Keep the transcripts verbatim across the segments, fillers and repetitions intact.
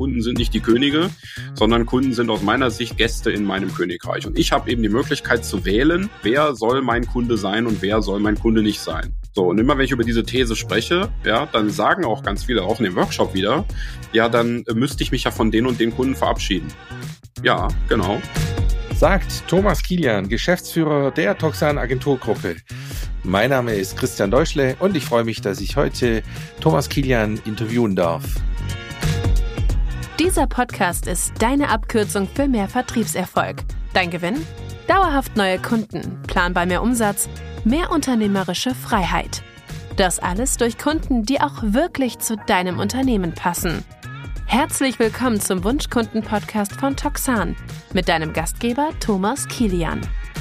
Kunden sind nicht die Könige, sondern Kunden sind aus meiner Sicht Gäste in meinem Königreich. Und ich habe eben die Möglichkeit zu wählen, wer soll mein Kunde sein und wer soll mein Kunde nicht sein. So, und immer wenn ich über diese These spreche, ja, dann sagen auch ganz viele, auch in dem Workshop wieder, ja, dann äh, müsste ich mich ja von den und den Kunden verabschieden. Ja, genau. Sagt Thomas Kilian, Geschäftsführer der Toxan Agenturgruppe. Mein Name ist Christian Deutschle und ich freue mich, dass ich heute Thomas Kilian interviewen darf. Dieser Podcast ist deine Abkürzung für mehr Vertriebserfolg. Dein Gewinn? Dauerhaft neue Kunden, planbar mehr Umsatz, mehr unternehmerische Freiheit. Das alles durch Kunden, die auch wirklich zu deinem Unternehmen passen. Herzlich willkommen zum Wunschkunden-Podcast von Toxan mit deinem Gastgeber Thomas Kilian.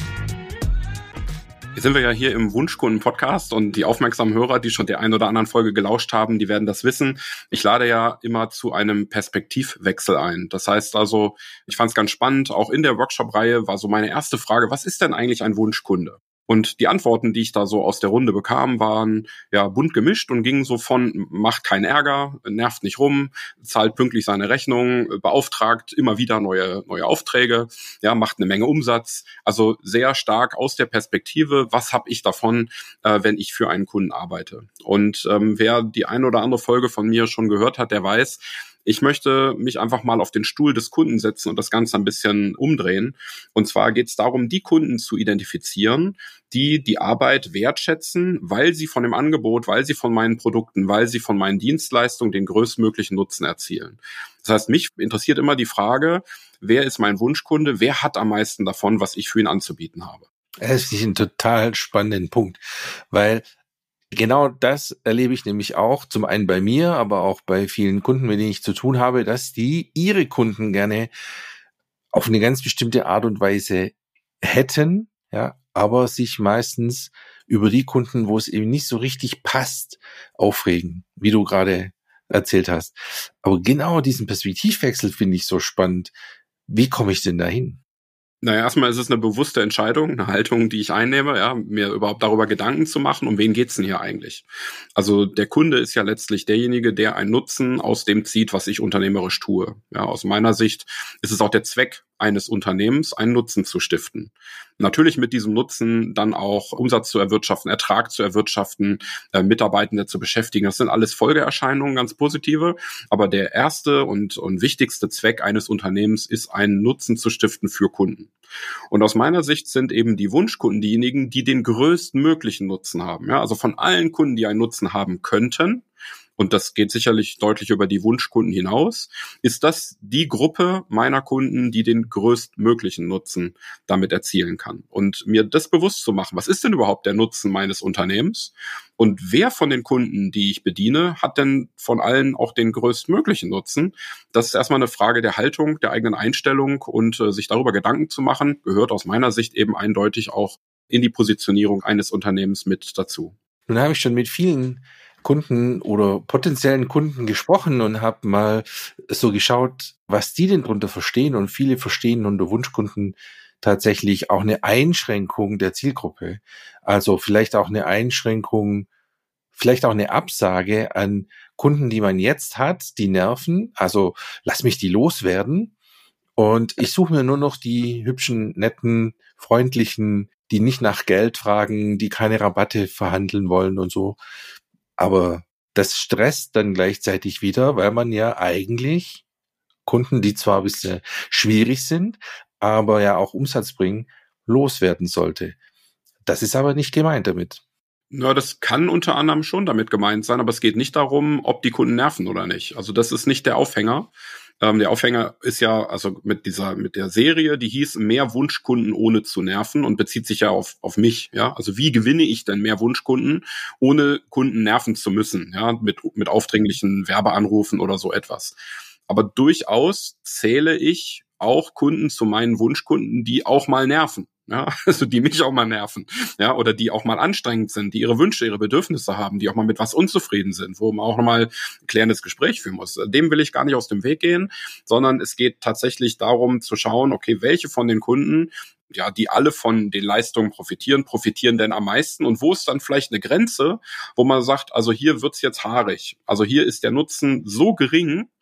Jetzt sind wir ja hier im Wunschkunden-Podcast und die aufmerksamen Hörer, die schon der einen oder anderen Folge gelauscht haben, die werden das wissen. Ich lade ja immer zu einem Perspektivwechsel ein. Das heißt also, ich fand es ganz spannend, auch in der Workshop-Reihe war so meine erste Frage, was ist denn eigentlich ein Wunschkunde? Und die Antworten, die ich da so aus der Runde bekam, waren ja bunt gemischt und gingen so von macht keinen Ärger, nervt nicht rum, zahlt pünktlich seine Rechnung, beauftragt immer wieder neue neue Aufträge, ja, macht eine Menge Umsatz. Also sehr stark aus der Perspektive, was habe ich davon, äh, wenn ich für einen Kunden arbeite. Und ähm, wer die eine oder andere Folge von mir schon gehört hat, der weiß, ich möchte mich einfach mal auf den Stuhl des Kunden setzen und das Ganze ein bisschen umdrehen. Und zwar geht es darum, die Kunden zu identifizieren, die die Arbeit wertschätzen, weil sie von dem Angebot, weil sie von meinen Produkten, weil sie von meinen Dienstleistungen den größtmöglichen Nutzen erzielen. Das heißt, mich interessiert immer die Frage, wer ist mein Wunschkunde, wer hat am meisten davon, was ich für ihn anzubieten habe. Das ist ein total spannender Punkt, weil genau das erlebe ich nämlich auch, zum einen bei mir, aber auch bei vielen Kunden, mit denen ich zu tun habe, dass die ihre Kunden gerne auf eine ganz bestimmte Art und Weise hätten, ja, aber sich meistens über die Kunden, wo es eben nicht so richtig passt, aufregen, wie du gerade erzählt hast. Aber genau diesen Perspektivwechsel finde ich so spannend. Wie komme ich denn dahin? Naja, erstmal ist es eine bewusste Entscheidung, eine Haltung, die ich einnehme, ja, mir überhaupt darüber Gedanken zu machen, um wen geht's denn hier eigentlich? Also der Kunde ist ja letztlich derjenige, der einen Nutzen aus dem zieht, was ich unternehmerisch tue. Ja, aus meiner Sicht ist es auch der Zweck eines Unternehmens, einen Nutzen zu stiften. Natürlich mit diesem Nutzen dann auch Umsatz zu erwirtschaften, Ertrag zu erwirtschaften, äh, Mitarbeitende zu beschäftigen. Das sind alles Folgeerscheinungen, ganz positive. Aber der erste und, und wichtigste Zweck eines Unternehmens ist, einen Nutzen zu stiften für Kunden. Und aus meiner Sicht sind eben die Wunschkunden diejenigen, die den größtmöglichen Nutzen haben. Ja, also von allen Kunden, die einen Nutzen haben könnten, und das geht sicherlich deutlich über die Wunschkunden hinaus, ist das die Gruppe meiner Kunden, die den größtmöglichen Nutzen damit erzielen kann. Und mir das bewusst zu machen, was ist denn überhaupt der Nutzen meines Unternehmens? Und wer von den Kunden, die ich bediene, hat denn von allen auch den größtmöglichen Nutzen? Das ist erstmal eine Frage der Haltung, der eigenen Einstellung und äh, sich darüber Gedanken zu machen, gehört aus meiner Sicht eben eindeutig auch in die Positionierung eines Unternehmens mit dazu. Nun habe ich schon mit vielen Kunden oder potenziellen Kunden gesprochen und habe mal so geschaut, was die denn drunter verstehen. Und viele verstehen unter Wunschkunden tatsächlich auch eine Einschränkung der Zielgruppe. Also vielleicht auch eine Einschränkung, vielleicht auch eine Absage an Kunden, die man jetzt hat, die nerven. Also lass mich die loswerden. Und ich suche mir nur noch die hübschen, netten, freundlichen, die nicht nach Geld fragen, die keine Rabatte verhandeln wollen und so. Aber das stresst dann gleichzeitig wieder, weil man ja eigentlich Kunden, die zwar ein bisschen schwierig sind, aber ja auch Umsatz bringen, loswerden sollte. Das ist aber nicht gemeint damit. Na, das kann unter anderem schon damit gemeint sein, aber es geht nicht darum, ob die Kunden nerven oder nicht. Also das ist nicht der Aufhänger. Ähm, der Aufhänger ist ja, also mit dieser, mit der Serie, die hieß mehr Wunschkunden ohne zu nerven und bezieht sich ja auf, auf mich, ja. Also wie gewinne ich denn mehr Wunschkunden, ohne Kunden nerven zu müssen, ja, mit, mit aufdringlichen Werbeanrufen oder so etwas. Aber durchaus zähle ich auch Kunden zu meinen Wunschkunden, die auch mal nerven. Ja, also die mich auch mal nerven, ja, oder die auch mal anstrengend sind, die ihre Wünsche, ihre Bedürfnisse haben, die auch mal mit was unzufrieden sind, wo man auch nochmal ein klärendes Gespräch führen muss. Dem will ich gar nicht aus dem Weg gehen, sondern es geht tatsächlich darum zu schauen, okay, welche von den Kunden, ja, die alle von den Leistungen profitieren, profitieren denn am meisten und wo ist dann vielleicht eine Grenze, wo man sagt, also hier wird's jetzt haarig, also hier ist der Nutzen so gering,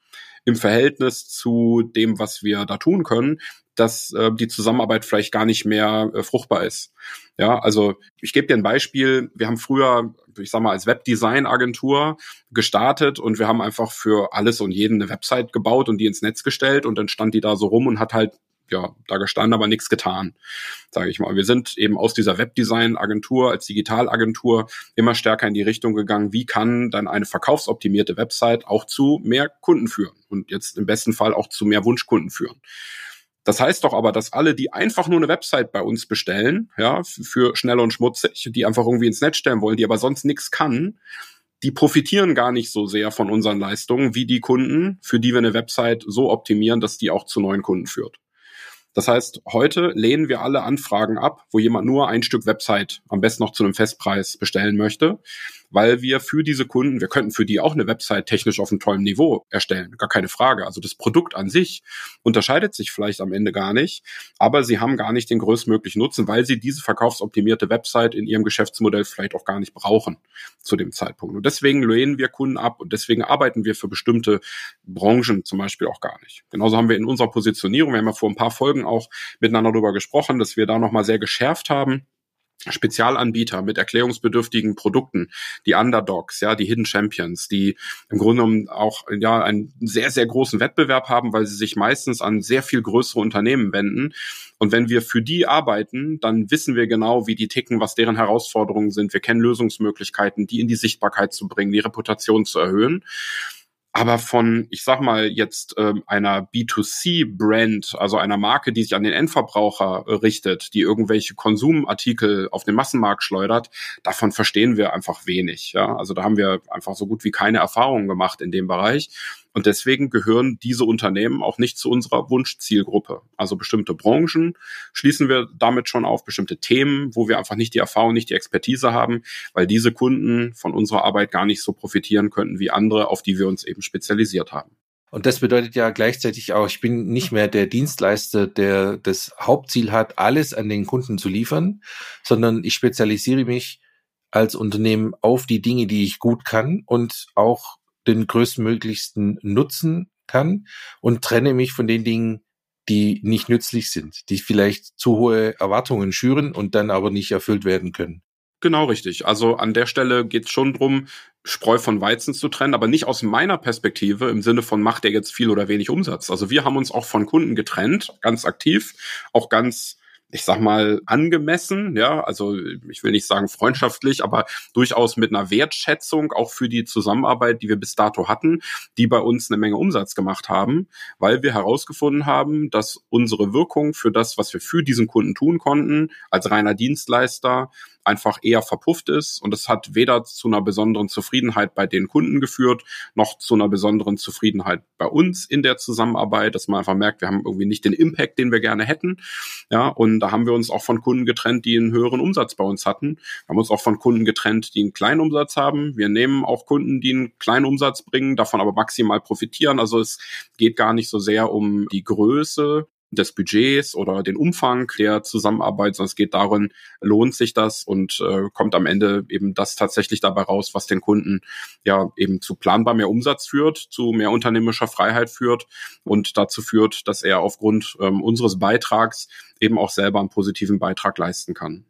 im Verhältnis zu dem, was wir da tun können, dass äh, die Zusammenarbeit vielleicht gar nicht mehr äh, fruchtbar ist. Ja, also ich gebe dir ein Beispiel. Wir haben früher, ich sag mal, als Webdesign-Agentur gestartet und wir haben einfach für alles und jeden eine Website gebaut und die ins Netz gestellt und dann stand die da so rum und hat halt ja da gestanden, aber nichts getan, sage ich mal. Wir sind eben aus dieser Webdesign-Agentur als Digitalagentur immer stärker in die Richtung gegangen, wie kann dann eine verkaufsoptimierte Website auch zu mehr Kunden führen und jetzt im besten Fall auch zu mehr Wunschkunden führen. Das heißt doch aber, dass alle, die einfach nur eine Website bei uns bestellen, ja, für schnell und schmutzig, die einfach irgendwie ins Netz stellen wollen, die aber sonst nichts kann, die profitieren gar nicht so sehr von unseren Leistungen wie die Kunden, für die wir eine Website so optimieren, dass die auch zu neuen Kunden führt. Das heißt, heute lehnen wir alle Anfragen ab, wo jemand nur ein Stück Website am besten noch zu einem Festpreis bestellen möchte, weil wir für diese Kunden, wir könnten für die auch eine Website technisch auf einem tollen Niveau erstellen, gar keine Frage. Also das Produkt an sich unterscheidet sich vielleicht am Ende gar nicht, aber sie haben gar nicht den größtmöglichen Nutzen, weil sie diese verkaufsoptimierte Website in ihrem Geschäftsmodell vielleicht auch gar nicht brauchen zu dem Zeitpunkt. Und deswegen lehnen wir Kunden ab und deswegen arbeiten wir für bestimmte Branchen zum Beispiel auch gar nicht. Genauso haben wir in unserer Positionierung, wir haben ja vor ein paar Folgen auch miteinander darüber gesprochen, dass wir da nochmal sehr geschärft haben, Spezialanbieter mit erklärungsbedürftigen Produkten, die Underdogs, ja, die Hidden Champions, die im Grunde genommen auch ja einen sehr, sehr großen Wettbewerb haben, weil sie sich meistens an sehr viel größere Unternehmen wenden. Und wenn wir für die arbeiten, dann wissen wir genau, wie die ticken, was deren Herausforderungen sind. Wir kennen Lösungsmöglichkeiten, die in die Sichtbarkeit zu bringen, die Reputation zu erhöhen. Aber von, ich sag mal jetzt ähm, einer B zwei C-Brand, also einer Marke, die sich an den Endverbraucher äh, richtet, die irgendwelche Konsumartikel auf den Massenmarkt schleudert, davon verstehen wir einfach wenig. Ja, also da haben wir einfach so gut wie keine Erfahrungen gemacht in dem Bereich. Und deswegen gehören diese Unternehmen auch nicht zu unserer Wunschzielgruppe. Also bestimmte Branchen schließen wir damit schon auf, bestimmte Themen, wo wir einfach nicht die Erfahrung, nicht die Expertise haben, weil diese Kunden von unserer Arbeit gar nicht so profitieren könnten wie andere, auf die wir uns eben spezialisiert haben. Und das bedeutet ja gleichzeitig auch, ich bin nicht mehr der Dienstleister, der das Hauptziel hat, alles an den Kunden zu liefern, sondern ich spezialisiere mich als Unternehmen auf die Dinge, die ich gut kann und auch den größtmöglichsten nutzen kann und trenne mich von den Dingen, die nicht nützlich sind, die vielleicht zu hohe Erwartungen schüren und dann aber nicht erfüllt werden können. Genau richtig. Also an der Stelle geht es schon drum, Spreu von Weizen zu trennen, aber nicht aus meiner Perspektive im Sinne von, macht der jetzt viel oder wenig Umsatz. Also wir haben uns auch von Kunden getrennt, ganz aktiv, auch ganz, ich sag mal, angemessen, ja, also ich will nicht sagen freundschaftlich, aber durchaus mit einer Wertschätzung auch für die Zusammenarbeit, die wir bis dato hatten, die bei uns eine Menge Umsatz gemacht haben, weil wir herausgefunden haben, dass unsere Wirkung für das, was wir für diesen Kunden tun konnten, als reiner Dienstleister, einfach eher verpufft ist und es hat weder zu einer besonderen Zufriedenheit bei den Kunden geführt, noch zu einer besonderen Zufriedenheit bei uns in der Zusammenarbeit, dass man einfach merkt, wir haben irgendwie nicht den Impact, den wir gerne hätten. Ja, und da haben wir uns auch von Kunden getrennt, die einen höheren Umsatz bei uns hatten. Wir haben uns auch von Kunden getrennt, die einen kleinen Umsatz haben. Wir nehmen auch Kunden, die einen kleinen Umsatz bringen, davon aber maximal profitieren. Also es geht gar nicht so sehr um die Größe des Budgets oder den Umfang der Zusammenarbeit, sondern es geht darin, lohnt sich das und äh, kommt am Ende eben das tatsächlich dabei raus, was den Kunden ja eben zu planbar mehr Umsatz führt, zu mehr unternehmerischer Freiheit führt und dazu führt, dass er aufgrund ähm, unseres Beitrags eben auch selber einen positiven Beitrag leisten kann.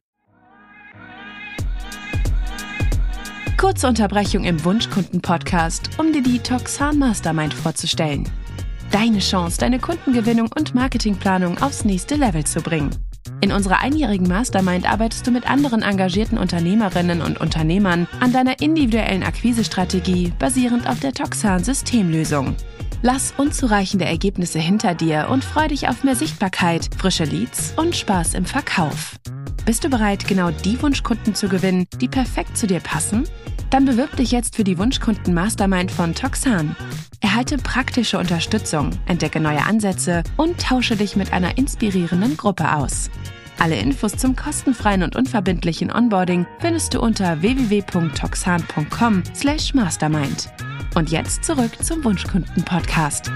Kurze Unterbrechung im Wunschkunden-Podcast, um dir die Toxan Mastermind vorzustellen. Deine Chance, deine Kundengewinnung und Marketingplanung aufs nächste Level zu bringen. In unserer einjährigen Mastermind arbeitest du mit anderen engagierten Unternehmerinnen und Unternehmern an deiner individuellen Akquisestrategie basierend auf der Toxan-Systemlösung. Lass unzureichende Ergebnisse hinter dir und freu dich auf mehr Sichtbarkeit, frische Leads und Spaß im Verkauf. Bist du bereit, genau die Wunschkunden zu gewinnen, die perfekt zu dir passen? Dann bewirb dich jetzt für die Wunschkunden-Mastermind von Toxan. Erhalte praktische Unterstützung, entdecke neue Ansätze und tausche dich mit einer inspirierenden Gruppe aus. Alle Infos zum kostenfreien und unverbindlichen Onboarding findest du unter w w w punkt toxan punkt com slash mastermind. Und jetzt zurück zum Wunschkunden-Podcast.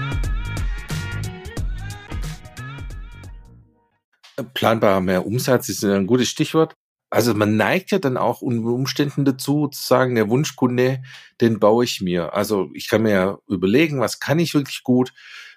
Planbar mehr Umsatz ist ein gutes Stichwort. Also man neigt ja dann auch unter Umständen dazu, zu sagen, der Wunschkunde, den baue ich mir. Also ich kann mir ja überlegen, was kann ich wirklich gut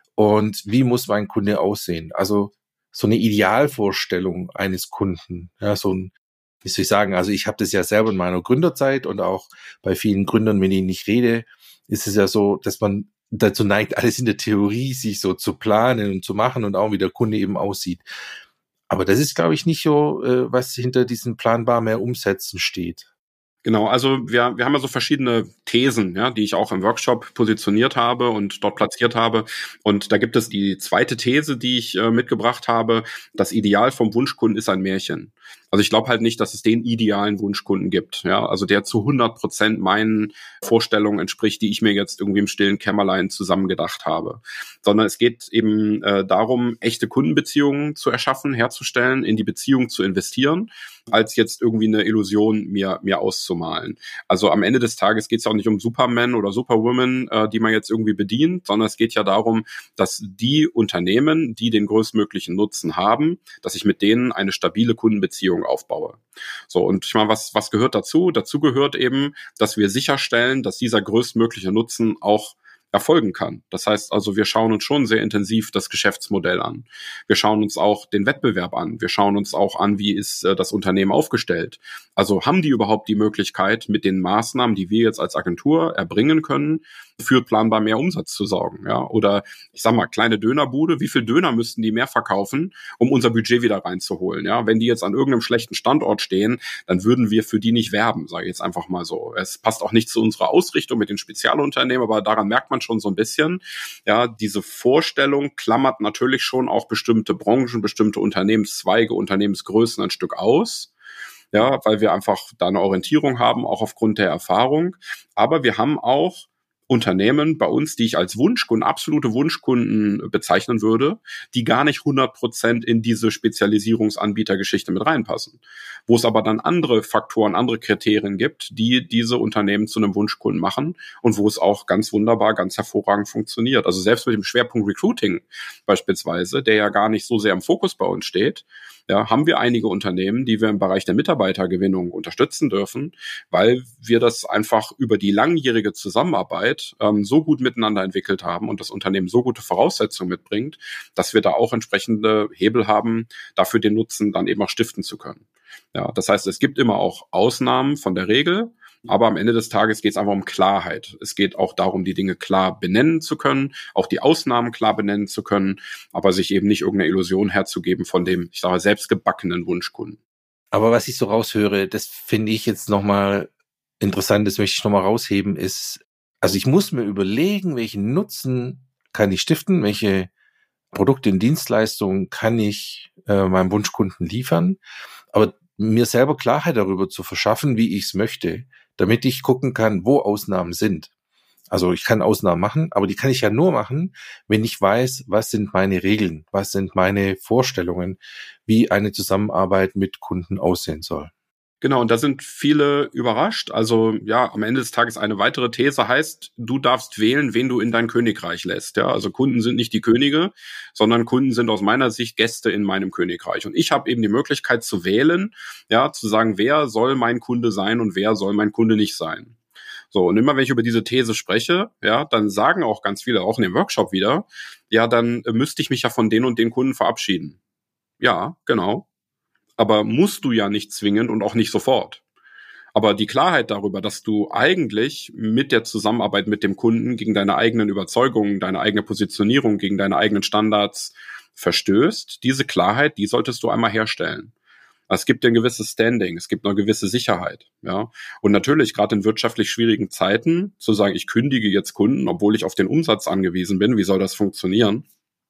und wie muss mein Kunde aussehen. Also so eine Idealvorstellung eines Kunden, ja, so ein, wie soll ich sagen, also ich habe das ja selber in meiner Gründerzeit und auch bei vielen Gründern, mit denen ich rede, ist es ja so, dass man dazu neigt, alles in der Theorie sich so zu planen und zu machen und auch wie der Kunde eben aussieht. Aber das ist, glaube ich, nicht so, äh, was hinter diesem planbar mehr umsetzen steht. Genau, also wir, wir haben ja so verschiedene Thesen, ja, die ich auch im Workshop positioniert habe und dort platziert habe. Und da gibt es die zweite These, die ich äh, mitgebracht habe. Das Ideal vom Wunschkunden ist ein Märchen. Also ich glaube halt nicht, dass es den idealen Wunschkunden gibt, ja, also der zu hundert Prozent meinen Vorstellungen entspricht, die ich mir jetzt irgendwie im stillen Kämmerlein zusammengedacht habe, sondern es geht eben äh, darum, echte Kundenbeziehungen zu erschaffen, herzustellen, in die Beziehung zu investieren, als jetzt irgendwie eine Illusion mir mir auszumalen. Also am Ende des Tages geht es ja auch nicht um Superman oder Superwoman, äh, die man jetzt irgendwie bedient, sondern es geht ja darum, dass die Unternehmen, die den größtmöglichen Nutzen haben, dass ich mit denen eine stabile Kundenbeziehung aufbaue. So, und ich meine, was was gehört dazu? Dazu gehört eben, dass wir sicherstellen, dass dieser größtmögliche Nutzen auch erfolgen kann. Das heißt also, wir schauen uns schon sehr intensiv das Geschäftsmodell an. Wir schauen uns auch den Wettbewerb an. Wir schauen uns auch an, wie ist äh, das Unternehmen aufgestellt. Also haben die überhaupt die Möglichkeit, mit den Maßnahmen, die wir jetzt als Agentur erbringen können, für planbar mehr Umsatz zu sorgen, ja? Oder ich sag mal, kleine Dönerbude, wie viel Döner müssten die mehr verkaufen, um unser Budget wieder reinzuholen, ja? Wenn die jetzt an irgendeinem schlechten Standort stehen, dann würden wir für die nicht werben, sage ich jetzt einfach mal so. Es passt auch nicht zu unserer Ausrichtung mit den Spezialunternehmen, aber daran merkt man schon so ein bisschen, ja, diese Vorstellung klammert natürlich schon auch bestimmte Branchen, bestimmte Unternehmenszweige, Unternehmensgrößen ein Stück aus. Ja, weil wir einfach da eine Orientierung haben, auch aufgrund der Erfahrung. Aber wir haben auch Unternehmen bei uns, die ich als Wunschkunden, absolute Wunschkunden bezeichnen würde, die gar nicht hundert Prozent in diese Spezialisierungsanbietergeschichte mit reinpassen. Wo es aber dann andere Faktoren, andere Kriterien gibt, die diese Unternehmen zu einem Wunschkunden machen und wo es auch ganz wunderbar, ganz hervorragend funktioniert. Also selbst mit dem Schwerpunkt Recruiting beispielsweise, der ja gar nicht so sehr im Fokus bei uns steht, ja, haben wir einige Unternehmen, die wir im Bereich der Mitarbeitergewinnung unterstützen dürfen, weil wir das einfach über die langjährige Zusammenarbeit ähm, so gut miteinander entwickelt haben und das Unternehmen so gute Voraussetzungen mitbringt, dass wir da auch entsprechende Hebel haben, dafür den Nutzen dann eben auch stiften zu können. Ja, das heißt, es gibt immer auch Ausnahmen von der Regel, aber am Ende des Tages geht es einfach um Klarheit. Es geht auch darum, die Dinge klar benennen zu können, auch die Ausnahmen klar benennen zu können, aber sich eben nicht irgendeine Illusion herzugeben von dem, ich sage, selbstgebackenen Wunschkunden. Aber was ich so raushöre, das finde ich jetzt nochmal interessant, das möchte ich nochmal rausheben, ist, also ich muss mir überlegen, welchen Nutzen kann ich stiften, welche Produkte und Dienstleistungen kann ich äh, meinem Wunschkunden liefern, aber mir selber Klarheit darüber zu verschaffen, wie ich es möchte, damit ich gucken kann, wo Ausnahmen sind. Also ich kann Ausnahmen machen, aber die kann ich ja nur machen, wenn ich weiß, was sind meine Regeln, was sind meine Vorstellungen, wie eine Zusammenarbeit mit Kunden aussehen soll. Genau, und da sind viele überrascht. Also ja, am Ende des Tages eine weitere These heißt, du darfst wählen, wen du in dein Königreich lässt. Ja, also Kunden sind nicht die Könige, sondern Kunden sind aus meiner Sicht Gäste in meinem Königreich. Und ich habe eben die Möglichkeit zu wählen, ja, zu sagen, wer soll mein Kunde sein und wer soll mein Kunde nicht sein. So, und immer wenn ich über diese These spreche, ja, dann sagen auch ganz viele, auch in dem Workshop wieder, ja, dann äh, müsste ich mich ja von den und den Kunden verabschieden. Ja, genau. Aber musst du ja nicht zwingend und auch nicht sofort. Aber die Klarheit darüber, dass du eigentlich mit der Zusammenarbeit mit dem Kunden gegen deine eigenen Überzeugungen, deine eigene Positionierung, gegen deine eigenen Standards verstößt, diese Klarheit, die solltest du einmal herstellen. Es gibt ja ein gewisses Standing, es gibt eine gewisse Sicherheit, ja. Und natürlich, gerade in wirtschaftlich schwierigen Zeiten, zu sagen, ich kündige jetzt Kunden, obwohl ich auf den Umsatz angewiesen bin, wie soll das funktionieren?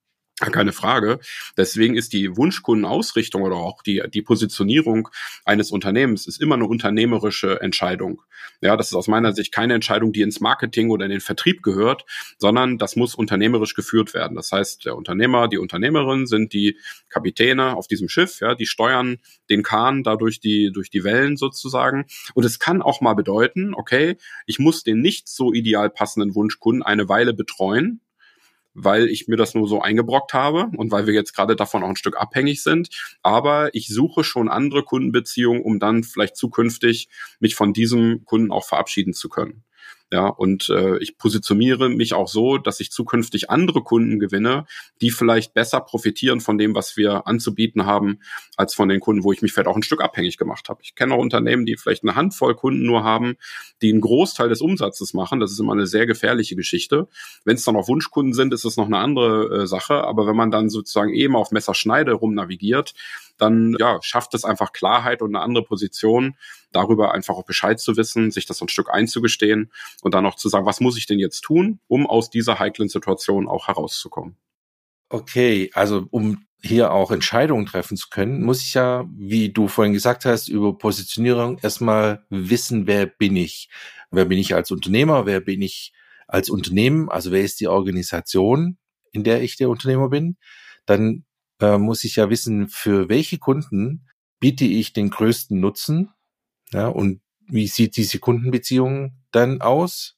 Keine Frage. Deswegen ist die Wunschkundenausrichtung oder auch die, die Positionierung eines Unternehmens ist immer eine unternehmerische Entscheidung. Ja, das ist aus meiner Sicht keine Entscheidung, die ins Marketing oder in den Vertrieb gehört, sondern das muss unternehmerisch geführt werden. Das heißt, der Unternehmer, die Unternehmerin sind die Kapitäne auf diesem Schiff, ja, die steuern den Kahn da durch die, durch die Wellen sozusagen. Und es kann auch mal bedeuten, okay, ich muss den nicht so ideal passenden Wunschkunden eine Weile betreuen, weil ich mir das nur so eingebrockt habe und weil wir jetzt gerade davon auch ein Stück abhängig sind. Aber ich suche schon andere Kundenbeziehungen, um dann vielleicht zukünftig mich von diesem Kunden auch verabschieden zu können. Ja, und äh, ich positioniere mich auch so, dass ich zukünftig andere Kunden gewinne, die vielleicht besser profitieren von dem, was wir anzubieten haben, als von den Kunden, wo ich mich vielleicht auch ein Stück abhängig gemacht habe. Ich kenne auch Unternehmen, die vielleicht eine Handvoll Kunden nur haben, die einen Großteil des Umsatzes machen. Das ist immer eine sehr gefährliche Geschichte. Wenn es dann auch Wunschkunden sind, ist es noch eine andere äh, Sache. Aber wenn man dann sozusagen eben auf Messerschneide rumnavigiert, dann ja schafft es einfach Klarheit und eine andere Position, darüber einfach auch Bescheid zu wissen, sich das so ein Stück einzugestehen und dann auch zu sagen, was muss ich denn jetzt tun, um aus dieser heiklen Situation auch herauszukommen. Okay, also um hier auch Entscheidungen treffen zu können, muss ich ja, wie du vorhin gesagt hast, über Positionierung erstmal wissen, wer bin ich? Wer bin ich als Unternehmer? Wer bin ich als Unternehmen? Also wer ist die Organisation, in der ich der Unternehmer bin? Dann äh, muss ich ja wissen, für welche Kunden biete ich den größten Nutzen, ja, und wie sieht diese Kundenbeziehung dann aus?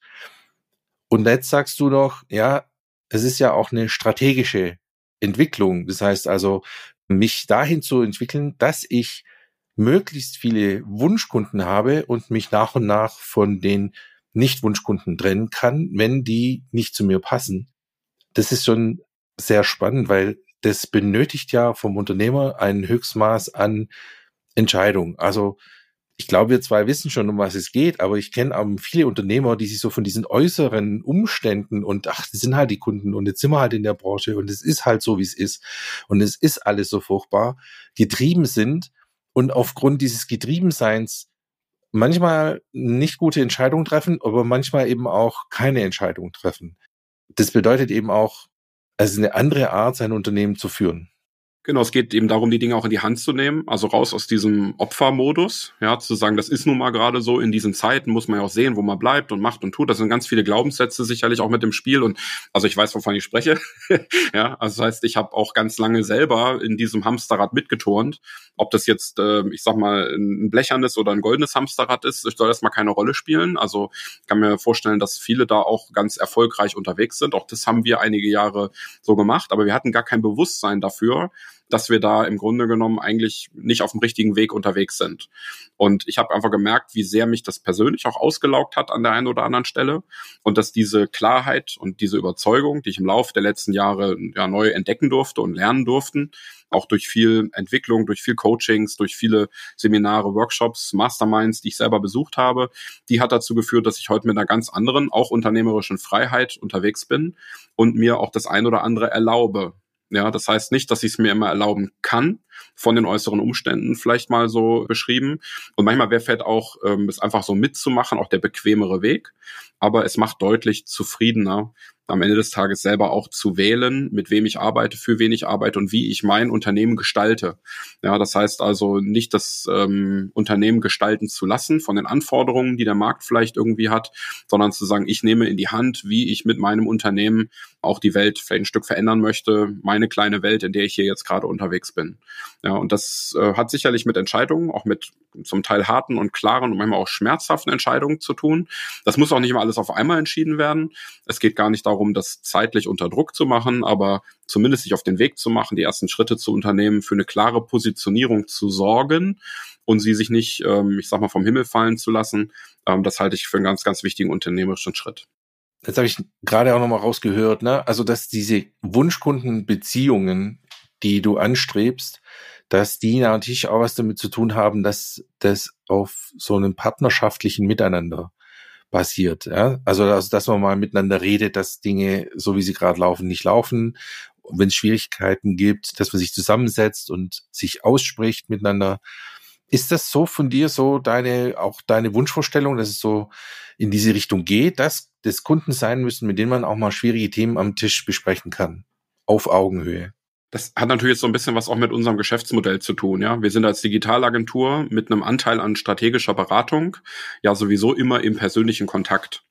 Und jetzt sagst du noch, ja, es ist ja auch eine strategische Entwicklung. Das heißt also, mich dahin zu entwickeln, dass ich möglichst viele Wunschkunden habe und mich nach und nach von den Nicht-Wunschkunden trennen kann, wenn die nicht zu mir passen. Das ist schon sehr spannend, weil das benötigt ja vom Unternehmer ein Höchstmaß an Entscheidung. Also ich glaube, wir zwei wissen schon, um was es geht, aber ich kenne auch viele Unternehmer, die sich so von diesen äußeren Umständen und ach, das sind halt die Kunden und jetzt sind wir halt in der Branche und es ist halt so, wie es ist und es ist alles so furchtbar, getrieben sind und aufgrund dieses Getriebenseins manchmal nicht gute Entscheidungen treffen, aber manchmal eben auch keine Entscheidung treffen. Das bedeutet eben auch, es ist eine andere Art, sein Unternehmen zu führen. Genau, es geht eben darum, die Dinge auch in die Hand zu nehmen, also raus aus diesem Opfermodus, ja, zu sagen, das ist nun mal gerade so, in diesen Zeiten muss man ja auch sehen, wo man bleibt und macht und tut. Das sind ganz viele Glaubenssätze sicherlich auch mit im Spiel und also ich weiß, wovon ich spreche. Ja, also das heißt, ich habe auch ganz lange selber in diesem Hamsterrad mitgeturnt. Ob das jetzt, äh, ich sag mal, ein blechernes oder ein goldenes Hamsterrad ist, soll das mal keine Rolle spielen. Also ich kann mir vorstellen, dass viele da auch ganz erfolgreich unterwegs sind. Auch das haben wir einige Jahre so gemacht, aber wir hatten gar kein Bewusstsein dafür, dass wir da im Grunde genommen eigentlich nicht auf dem richtigen Weg unterwegs sind. Und ich habe einfach gemerkt, wie sehr mich das persönlich auch ausgelaugt hat an der einen oder anderen Stelle und dass diese Klarheit und diese Überzeugung, die ich im Laufe der letzten Jahre ja neu entdecken durfte und lernen durften, auch durch viel Entwicklung, durch viel Coachings, durch viele Seminare, Workshops, Masterminds, die ich selber besucht habe, die hat dazu geführt, dass ich heute mit einer ganz anderen, auch unternehmerischen Freiheit unterwegs bin und mir auch das ein oder andere erlaube. Ja, das heißt nicht, dass ich es mir immer erlauben kann, von den äußeren Umständen vielleicht mal so beschrieben. Und manchmal wäre vielleicht auch, ähm, es einfach so mitzumachen, auch der bequemere Weg. Aber es macht deutlich zufriedener, am Ende des Tages selber auch zu wählen, mit wem ich arbeite, für wen ich arbeite und wie ich mein Unternehmen gestalte. Ja, das heißt also nicht das ähm, Unternehmen gestalten zu lassen von den Anforderungen, die der Markt vielleicht irgendwie hat, sondern zu sagen, ich nehme in die Hand, wie ich mit meinem Unternehmen auch die Welt vielleicht ein Stück verändern möchte, meine kleine Welt, in der ich hier jetzt gerade unterwegs bin. Ja, und das äh, hat sicherlich mit Entscheidungen, auch mit zum Teil harten und klaren und manchmal auch schmerzhaften Entscheidungen zu tun. Das muss auch nicht immer alles auf einmal entschieden werden. Es geht gar nicht darum, das zeitlich unter Druck zu machen, aber zumindest sich auf den Weg zu machen, die ersten Schritte zu unternehmen, für eine klare Positionierung zu sorgen und sie sich nicht, ähm, ich sag mal, vom Himmel fallen zu lassen. Ähm, das halte ich für einen ganz, ganz wichtigen unternehmerischen Schritt. Jetzt habe ich gerade auch nochmal rausgehört, ne? Also dass diese Wunschkundenbeziehungen, die du anstrebst, dass die natürlich auch was damit zu tun haben, dass das auf so einem partnerschaftlichen Miteinander basiert. Ja? Also, also dass man mal miteinander redet, dass Dinge, so wie sie gerade laufen, nicht laufen. Wenn es Schwierigkeiten gibt, dass man sich zusammensetzt und sich ausspricht miteinander. Ist das so von dir so deine, auch deine Wunschvorstellung, dass es so in diese Richtung geht, dass das Kunden sein müssen, mit denen man auch mal schwierige Themen am Tisch besprechen kann? Auf Augenhöhe. Das hat natürlich jetzt so ein bisschen was auch mit unserem Geschäftsmodell zu tun, ja. Wir sind als Digitalagentur mit einem Anteil an strategischer Beratung ja sowieso immer im persönlichen Kontakt.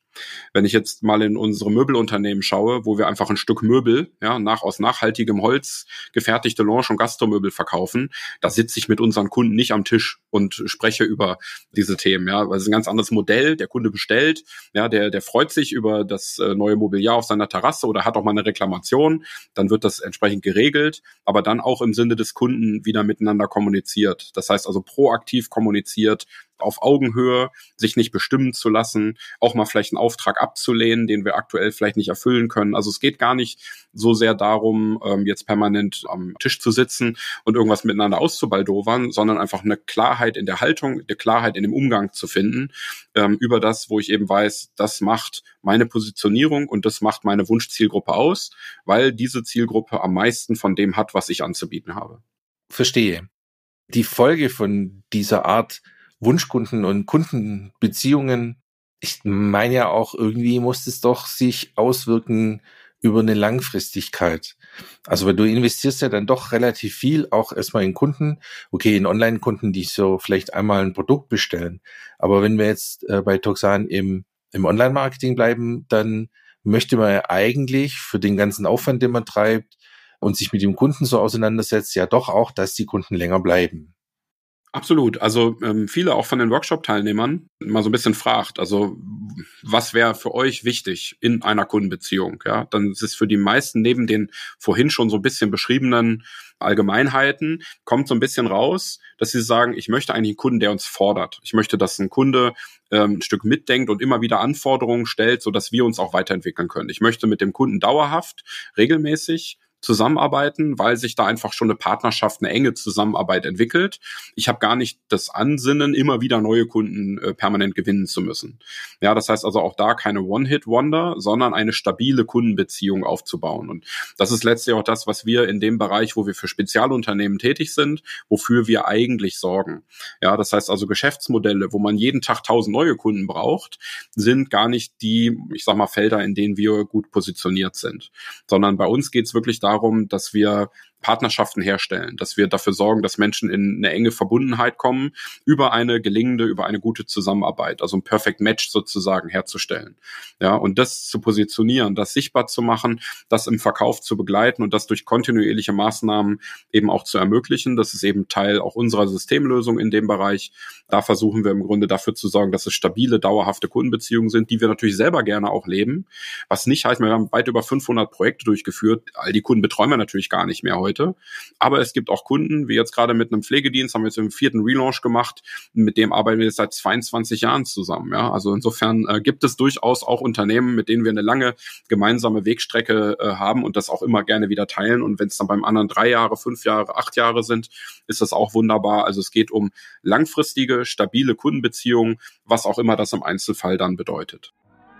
Wenn ich jetzt mal in unsere Möbelunternehmen schaue, wo wir einfach ein Stück Möbel, ja, nach, aus nachhaltigem Holz gefertigte Lounge- und Gastromöbel verkaufen, da sitze ich mit unseren Kunden nicht am Tisch und spreche über diese Themen, ja, weil es ist ein ganz anderes Modell. Der Kunde bestellt, ja, der, der freut sich über das äh, neue Mobiliar auf seiner Terrasse oder hat auch mal eine Reklamation, dann wird das entsprechend geregelt, aber dann auch im Sinne des Kunden wieder miteinander kommuniziert. Das heißt also proaktiv kommuniziert, auf Augenhöhe, sich nicht bestimmen zu lassen, auch mal vielleicht einen Auftrag abzulehnen, den wir aktuell vielleicht nicht erfüllen können. Also es geht gar nicht so sehr darum, jetzt permanent am Tisch zu sitzen und irgendwas miteinander auszubaldowern, sondern einfach eine Klarheit in der Haltung, eine Klarheit in dem Umgang zu finden, über das, wo ich eben weiß, das macht meine Positionierung und das macht meine Wunschzielgruppe aus, weil diese Zielgruppe am meisten von dem hat, was ich anzubieten habe. Verstehe. Die Folge von dieser Art Wunschkunden und Kundenbeziehungen, ich meine ja auch, irgendwie muss es doch sich auswirken über eine Langfristigkeit. Also weil du investierst ja dann doch relativ viel, auch erstmal in Kunden, okay, in Online-Kunden, die so vielleicht einmal ein Produkt bestellen. Aber wenn wir jetzt äh, bei Toxan im, im Online-Marketing bleiben, dann möchte man ja eigentlich für den ganzen Aufwand, den man treibt und sich mit dem Kunden so auseinandersetzt, ja doch auch, dass die Kunden länger bleiben. Absolut. Also ähm, viele auch von den Workshop-Teilnehmern mal so ein bisschen fragt, also was wäre für euch wichtig in einer Kundenbeziehung? Ja, dann ist es für die meisten neben den vorhin schon so ein bisschen beschriebenen Allgemeinheiten, kommt so ein bisschen raus, dass sie sagen, ich möchte eigentlich einen Kunden, der uns fordert. Ich möchte, dass ein Kunde ähm, ein Stück mitdenkt und immer wieder Anforderungen stellt, sodass wir uns auch weiterentwickeln können. Ich möchte mit dem Kunden dauerhaft, regelmäßig zusammenarbeiten, weil sich da einfach schon eine Partnerschaft, eine enge Zusammenarbeit entwickelt. Ich habe gar nicht das Ansinnen, immer wieder neue Kunden äh, permanent gewinnen zu müssen. Ja, das heißt also auch da keine One-Hit-Wonder, sondern eine stabile Kundenbeziehung aufzubauen. Und das ist letztlich auch das, was wir in dem Bereich, wo wir für Spezialunternehmen tätig sind, wofür wir eigentlich sorgen. Ja, das heißt also Geschäftsmodelle, wo man jeden Tag tausend neue Kunden braucht, sind gar nicht die, ich sag mal, Felder, in denen wir gut positioniert sind, sondern bei uns geht es wirklich darum, dass wir Partnerschaften herstellen, dass wir dafür sorgen, dass Menschen in eine enge Verbundenheit kommen, über eine gelingende, über eine gute Zusammenarbeit, also ein Perfect Match sozusagen herzustellen. Ja, und das zu positionieren, das sichtbar zu machen, das im Verkauf zu begleiten und das durch kontinuierliche Maßnahmen eben auch zu ermöglichen. Das ist eben Teil auch unserer Systemlösung in dem Bereich. Da versuchen wir im Grunde dafür zu sorgen, dass es stabile, dauerhafte Kundenbeziehungen sind, die wir natürlich selber gerne auch leben. Was nicht heißt, wir haben weit über fünfhundert Projekte durchgeführt. All die Kunden betreuen wir natürlich gar nicht mehr heute. Heute. Aber es gibt auch Kunden, wie jetzt gerade mit einem Pflegedienst, haben wir jetzt im vierten Relaunch gemacht, mit dem arbeiten wir jetzt seit zweiundzwanzig Jahren zusammen. Ja, also insofern äh, gibt es durchaus auch Unternehmen, mit denen wir eine lange gemeinsame Wegstrecke äh, haben und das auch immer gerne wieder teilen. Und wenn es dann beim anderen drei Jahre, fünf Jahre, acht Jahre sind, ist das auch wunderbar. Also es geht um langfristige, stabile Kundenbeziehungen, was auch immer das im Einzelfall dann bedeutet.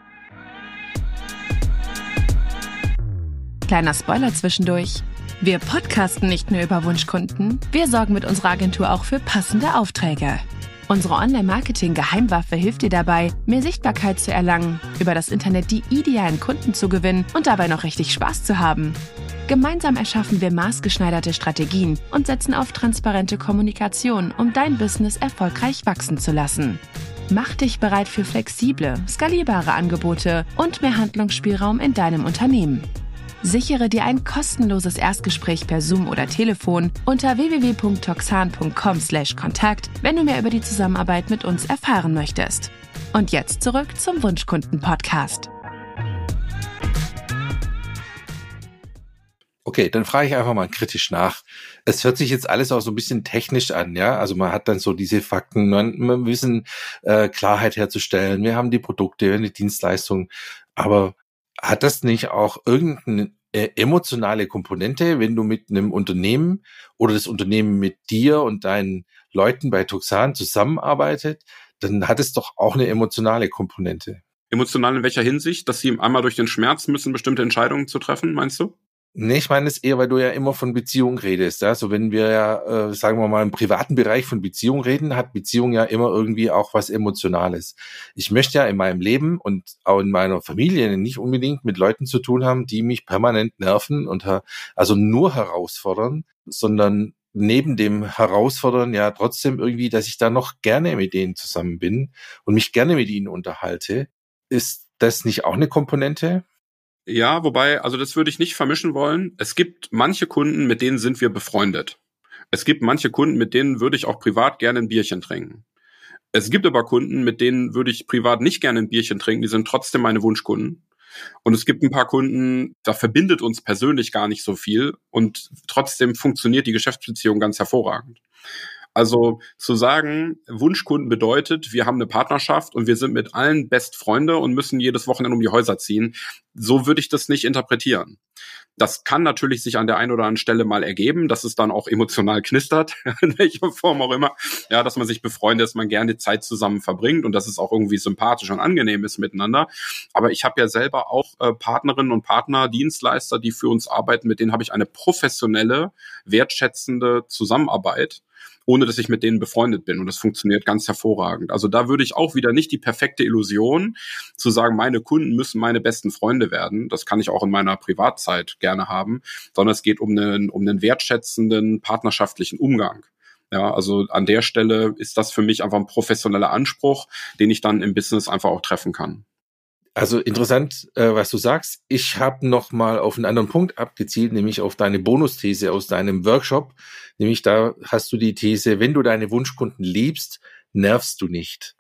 Kleiner Spoiler zwischendurch. Wir podcasten nicht nur über Wunschkunden, wir sorgen mit unserer Agentur auch für passende Aufträge. Unsere Online-Marketing-Geheimwaffe hilft dir dabei, mehr Sichtbarkeit zu erlangen, über das Internet die idealen Kunden zu gewinnen und dabei noch richtig Spaß zu haben. Gemeinsam erschaffen wir maßgeschneiderte Strategien und setzen auf transparente Kommunikation, um dein Business erfolgreich wachsen zu lassen. Mach dich bereit für flexible, skalierbare Angebote und mehr Handlungsspielraum in deinem Unternehmen. Sichere dir ein kostenloses Erstgespräch per Zoom oder Telefon unter w w w punkt toxan punkt com slash kontakt, wenn du mehr über die Zusammenarbeit mit uns erfahren möchtest. Und jetzt zurück zum Wunschkunden-Podcast. Okay, dann frage ich einfach mal kritisch nach. Es hört sich jetzt alles auch so ein bisschen technisch an, ja. Also man hat dann so diese Fakten, man, man wissen, äh, Klarheit herzustellen. Wir haben die Produkte, wir haben die Dienstleistungen, aber hat das nicht auch irgendeine äh, emotionale Komponente, wenn du mit einem Unternehmen oder das Unternehmen mit dir und deinen Leuten bei Toxan zusammenarbeitet, dann hat es doch auch eine emotionale Komponente. Emotional in welcher Hinsicht? Dass sie einmal durch den Schmerz müssen, bestimmte Entscheidungen zu treffen, meinst du? Nee, ich meine es eher, weil du ja immer von Beziehung redest. Ja? So wenn wir ja, äh, sagen wir mal, im privaten Bereich von Beziehung reden, hat Beziehung ja immer irgendwie auch was Emotionales. Ich möchte ja in meinem Leben und auch in meiner Familie nicht unbedingt mit Leuten zu tun haben, die mich permanent nerven und also nur herausfordern, sondern neben dem Herausfordern ja trotzdem irgendwie, dass ich da noch gerne mit denen zusammen bin und mich gerne mit ihnen unterhalte, ist das nicht auch eine Komponente? Ja, wobei, also das würde ich nicht vermischen wollen. Es gibt manche Kunden, mit denen sind wir befreundet. Es gibt manche Kunden, mit denen würde ich auch privat gerne ein Bierchen trinken. Es gibt aber Kunden, mit denen würde ich privat nicht gerne ein Bierchen trinken, die sind trotzdem meine Wunschkunden. Und es gibt ein paar Kunden, da verbindet uns persönlich gar nicht so viel und trotzdem funktioniert die Geschäftsbeziehung ganz hervorragend. Also zu sagen, Wunschkunden bedeutet, wir haben eine Partnerschaft und wir sind mit allen Bestfreunde und müssen jedes Wochenende um die Häuser ziehen. So würde ich das nicht interpretieren. Das kann natürlich sich an der einen oder anderen Stelle mal ergeben, dass es dann auch emotional knistert, in welcher Form auch immer. Ja, dass man sich befreundet, dass man gerne Zeit zusammen verbringt und dass es auch irgendwie sympathisch und angenehm ist miteinander. Aber ich habe ja selber auch äh, Partnerinnen und Partner, Dienstleister, die für uns arbeiten, mit denen habe ich eine professionelle, wertschätzende Zusammenarbeit, ohne dass ich mit denen befreundet bin. Und das funktioniert ganz hervorragend. Also da würde ich auch wieder nicht die perfekte Illusion zu sagen, meine Kunden müssen meine besten Freunde werden. Das kann ich auch in meiner Privatzeit gerne haben, sondern es geht um einen, um einen wertschätzenden, partnerschaftlichen Umgang. Ja, also an der Stelle ist das für mich einfach ein professioneller Anspruch, den ich dann im Business einfach auch treffen kann. Also interessant, äh, was du sagst. Ich habe noch mal auf einen anderen Punkt abgezielt, nämlich auf deine Bonusthese aus deinem Workshop. Nämlich da hast du die These, wenn du deine Wunschkunden liebst, nervst du nicht.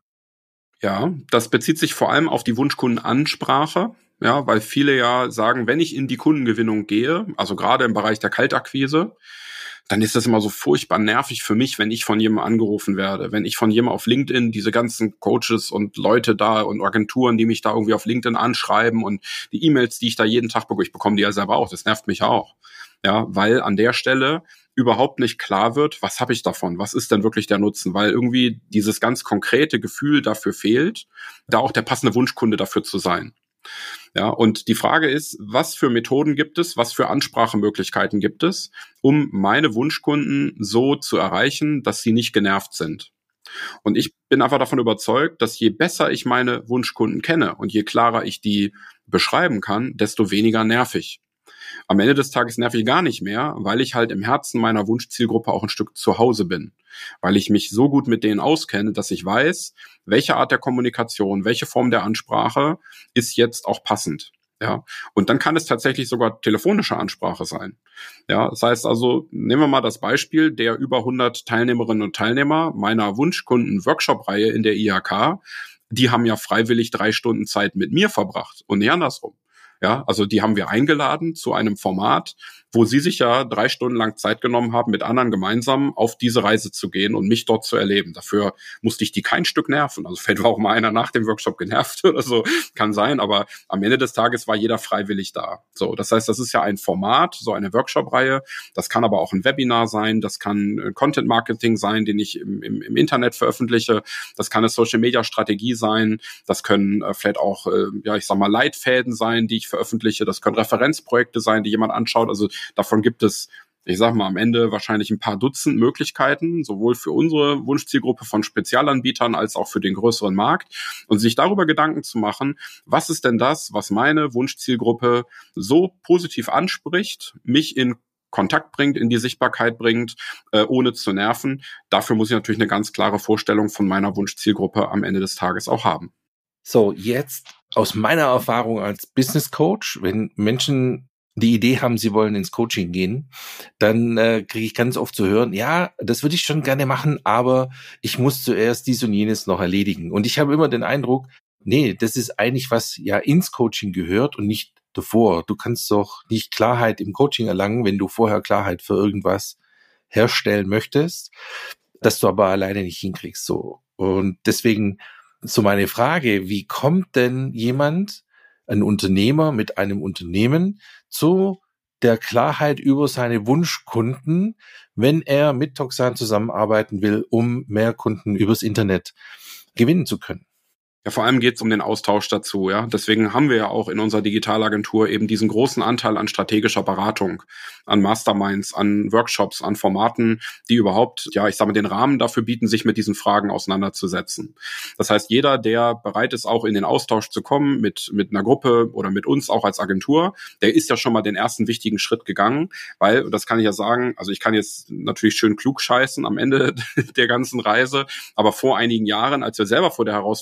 Ja, das bezieht sich vor allem auf die Wunschkundenansprache. Ja, weil viele ja sagen, wenn ich in die Kundengewinnung gehe, also gerade im Bereich der Kaltakquise, dann ist das immer so furchtbar nervig für mich, wenn ich von jemandem angerufen werde. Wenn ich von jemandem auf LinkedIn, diese ganzen Coaches und Leute da und Agenturen, die mich da irgendwie auf LinkedIn anschreiben und die E-Mails, die ich da jeden Tag bekomme, ich bekomme die ja selber auch, das nervt mich auch. Ja, weil an der Stelle überhaupt nicht klar wird, was habe ich davon? Was ist denn wirklich der Nutzen? Weil irgendwie dieses ganz konkrete Gefühl dafür fehlt, da auch der passende Wunschkunde dafür zu sein. Ja, und die Frage ist, was für Methoden gibt es, was für Ansprachemöglichkeiten gibt es, um meine Wunschkunden so zu erreichen, dass sie nicht genervt sind. Und ich bin einfach davon überzeugt, dass je besser ich meine Wunschkunden kenne und je klarer ich die beschreiben kann, desto weniger nervig. Am Ende des Tages nerv ich gar nicht mehr, weil ich halt im Herzen meiner Wunschzielgruppe auch ein Stück zu Hause bin. Weil ich mich so gut mit denen auskenne, dass ich weiß, welche Art der Kommunikation, welche Form der Ansprache ist jetzt auch passend. Ja, und dann kann es tatsächlich sogar telefonische Ansprache sein. Ja, das heißt also, nehmen wir mal das Beispiel der über hundert Teilnehmerinnen und Teilnehmer meiner Wunschkunden-Workshop-Reihe in der I H K. Die haben ja freiwillig drei Stunden Zeit mit mir verbracht und nicht andersrum. Ja, also die haben wir eingeladen zu einem Format, wo sie sich ja drei Stunden lang Zeit genommen haben, mit anderen gemeinsam auf diese Reise zu gehen und mich dort zu erleben. Dafür musste ich die kein Stück nerven. Also vielleicht war auch mal einer nach dem Workshop genervt oder so, kann sein, aber am Ende des Tages war jeder freiwillig da. So, das heißt, das ist ja ein Format, so eine Workshop-Reihe. Das kann aber auch ein Webinar sein, das kann Content-Marketing sein, den ich im, im, im Internet veröffentliche. Das kann eine Social-Media-Strategie sein. Das können äh, vielleicht auch, äh, ja, ich sag mal, Leitfäden sein, die ich veröffentliche. Das können Referenzprojekte sein, die jemand anschaut. Also davon gibt es, ich sag mal, am Ende wahrscheinlich ein paar Dutzend Möglichkeiten, sowohl für unsere Wunschzielgruppe von Spezialanbietern als auch für den größeren Markt. Und sich darüber Gedanken zu machen, was ist denn das, was meine Wunschzielgruppe so positiv anspricht, mich in Kontakt bringt, in die Sichtbarkeit bringt, äh, ohne zu nerven. Dafür muss ich natürlich eine ganz klare Vorstellung von meiner Wunschzielgruppe am Ende des Tages auch haben. So, jetzt aus meiner Erfahrung als Business Coach, wenn Menschen die Idee haben, sie wollen ins Coaching gehen, dann äh, kriege ich ganz oft zu hören, ja, das würde ich schon gerne machen, aber ich muss zuerst dies und jenes noch erledigen. Und ich habe immer den Eindruck, nee, das ist eigentlich was ja ins Coaching gehört und nicht davor. Du kannst doch nicht Klarheit im Coaching erlangen, wenn du vorher Klarheit für irgendwas herstellen möchtest, das du aber alleine nicht hinkriegst. So. Und deswegen so meine Frage, wie kommt denn jemand, ein Unternehmer mit einem Unternehmen, zu der Klarheit über seine Wunschkunden, wenn er mit Toxan zusammenarbeiten will, um mehr Kunden übers Internet gewinnen zu können? Ja, vor allem geht es um den Austausch dazu, ja. Deswegen haben wir ja auch in unserer Digitalagentur eben diesen großen Anteil an strategischer Beratung, an Masterminds, an Workshops, an Formaten, die überhaupt, ja, ich sage mal, den Rahmen dafür bieten, sich mit diesen Fragen auseinanderzusetzen. Das heißt, jeder, der bereit ist, auch in den Austausch zu kommen mit mit einer Gruppe oder mit uns auch als Agentur, der ist ja schon mal den ersten wichtigen Schritt gegangen, weil, und das kann ich ja sagen, also ich kann jetzt natürlich schön klug scheißen am Ende der ganzen Reise, aber vor einigen Jahren, als wir selber vor der Herausforderung standen,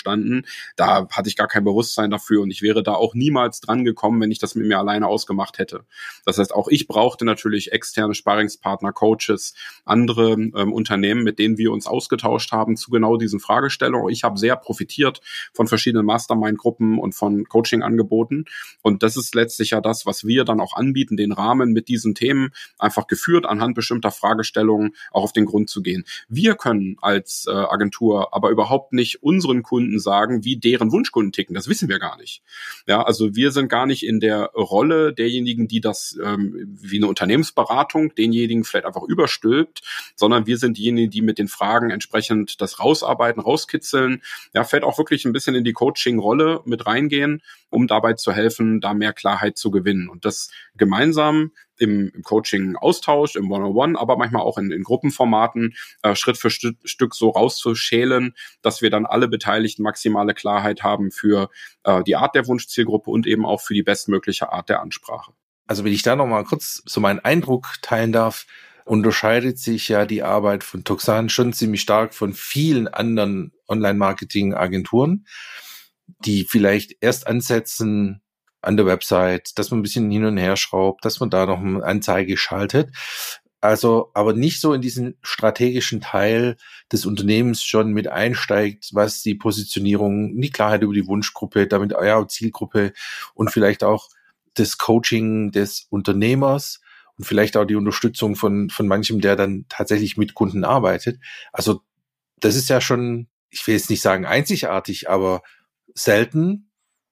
entstanden. Da hatte ich gar kein Bewusstsein dafür und ich wäre da auch niemals dran gekommen, wenn ich das mit mir alleine ausgemacht hätte. Das heißt, auch ich brauchte natürlich externe Sparringspartner, Coaches, andere ähm, Unternehmen, mit denen wir uns ausgetauscht haben zu genau diesen Fragestellungen. Ich habe sehr profitiert von verschiedenen Mastermind-Gruppen und von Coaching-Angeboten. Und das ist letztlich ja das, was wir dann auch anbieten, den Rahmen mit diesen Themen einfach geführt, anhand bestimmter Fragestellungen auch auf den Grund zu gehen. Wir können als äh, Agentur aber überhaupt nicht unseren Kunden sagen, wie deren Wunschkunden ticken. Das wissen wir gar nicht. Ja, also wir sind gar nicht in der Rolle derjenigen, die das ähm, wie eine Unternehmensberatung denjenigen vielleicht einfach überstülpt, sondern wir sind diejenigen, die mit den Fragen entsprechend das rausarbeiten, rauskitzeln. Ja, fällt auch wirklich ein bisschen in die Coaching-Rolle mit reingehen, um dabei zu helfen, da mehr Klarheit zu gewinnen. Und das gemeinsam im, im Coaching-Austausch, im One-on-One, aber manchmal auch in, in Gruppenformaten äh, Schritt für St- Stück so rauszuschälen, dass wir dann alle Beteiligten maximale Klarheit haben für äh, die Art der Wunschzielgruppe und eben auch für die bestmögliche Art der Ansprache. Also wenn ich da noch mal kurz so meinen Eindruck teilen darf, unterscheidet sich ja die Arbeit von Toxan schon ziemlich stark von vielen anderen Online-Marketing-Agenturen, die vielleicht erst ansetzen an der Website, dass man ein bisschen hin und her schraubt, dass man da noch eine Anzeige schaltet. Also, aber nicht so in diesen strategischen Teil des Unternehmens schon mit einsteigt, was die Positionierung, die Klarheit über die Wunschgruppe, damit ja, Zielgruppe und vielleicht auch das Coaching des Unternehmers und vielleicht auch die Unterstützung von, von manchem, der dann tatsächlich mit Kunden arbeitet. Also, das ist ja schon, ich will jetzt nicht sagen einzigartig, aber selten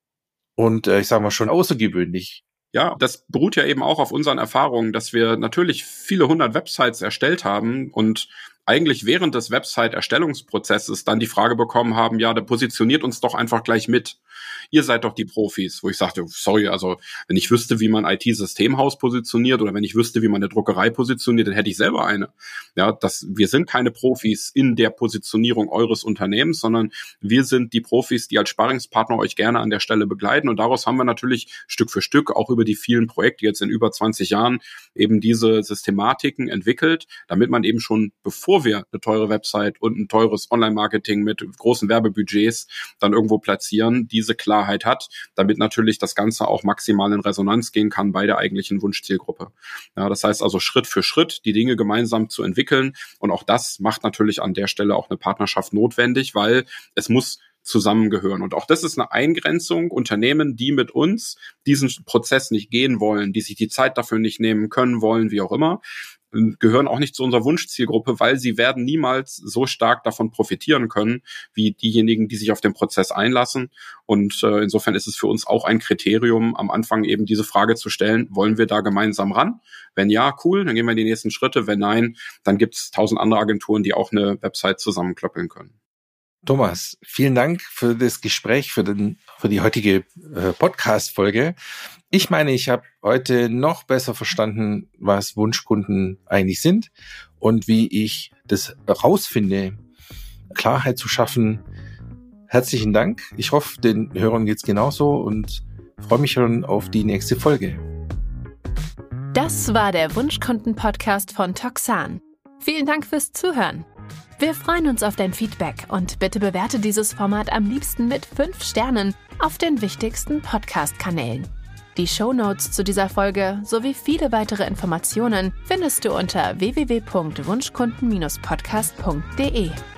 und äh, ich sage mal schon außergewöhnlich. Ja, das beruht ja eben auch auf unseren Erfahrungen, dass wir natürlich viele hundert Websites erstellt haben und eigentlich während des Website-Erstellungsprozesses dann die Frage bekommen haben, ja, da positioniert uns doch einfach gleich mit. Ihr seid doch die Profis, wo ich sagte, sorry, also wenn ich wüsste, wie man ein I T-Systemhaus positioniert oder wenn ich wüsste, wie man eine Druckerei positioniert, dann hätte ich selber eine. Ja, das, wir sind keine Profis in der Positionierung eures Unternehmens, sondern wir sind die Profis, die als Sparringspartner euch gerne an der Stelle begleiten und daraus haben wir natürlich Stück für Stück auch über die vielen Projekte jetzt in über zwanzig Jahren eben diese Systematiken entwickelt, damit man eben schon, bevor wir eine teure Website und ein teures Online-Marketing mit großen Werbebudgets dann irgendwo platzieren, diese Klarheit hat, damit natürlich das Ganze auch maximal in Resonanz gehen kann bei der eigentlichen Wunschzielgruppe. Ja, das heißt also Schritt für Schritt die Dinge gemeinsam zu entwickeln und auch das macht natürlich an der Stelle auch eine Partnerschaft notwendig, weil es muss zusammengehören. Und auch das ist eine Eingrenzung. Unternehmen, die mit uns diesen Prozess nicht gehen wollen, die sich die Zeit dafür nicht nehmen können wollen, wie auch immer, gehören auch nicht zu unserer Wunschzielgruppe, weil sie werden niemals so stark davon profitieren können, wie diejenigen, die sich auf den Prozess einlassen. Und äh, insofern ist es für uns auch ein Kriterium, am Anfang eben diese Frage zu stellen, wollen wir da gemeinsam ran? Wenn ja, cool, dann gehen wir in die nächsten Schritte. Wenn nein, dann gibt es tausend andere Agenturen, die auch eine Website zusammenklöppeln können. Thomas, vielen Dank für das Gespräch, für, den, für die heutige äh, Podcast-Folge. Ich meine, ich habe heute noch besser verstanden, was Wunschkunden eigentlich sind und wie ich das rausfinde, Klarheit zu schaffen. Herzlichen Dank. Ich hoffe, den Hörern geht's genauso und freue mich schon auf die nächste Folge. Das war der Wunschkunden-Podcast von Toxan. Vielen Dank fürs Zuhören. Wir freuen uns auf dein Feedback und bitte bewerte dieses Format am liebsten mit fünf Sternen auf den wichtigsten Podcast-Kanälen. Die Shownotes zu dieser Folge sowie viele weitere Informationen findest du unter w w w punkt wunschkunden Bindestrich podcast punkt d e.